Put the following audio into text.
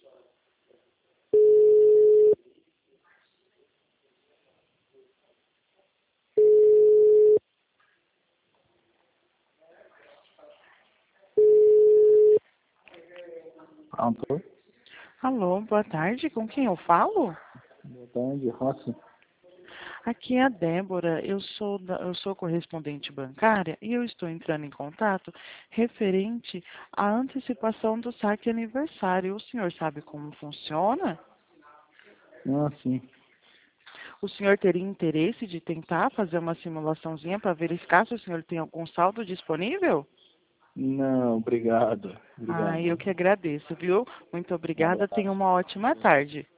Pronto. Alô, boa tarde. Com quem eu falo? Boa tarde, Rossi. Aqui é a Débora. Eu sou correspondente bancária e eu estou entrando em contato referente à antecipação do saque aniversário. O senhor sabe como funciona? Ah, sim. O senhor teria interesse de tentar fazer uma simulaçãozinha para verificar se o senhor tem algum saldo disponível? Não, obrigado. Ah, Obrigado. eu que agradeço, viu? Muito Um obrigada. Tenha abraço. uma ótima tarde.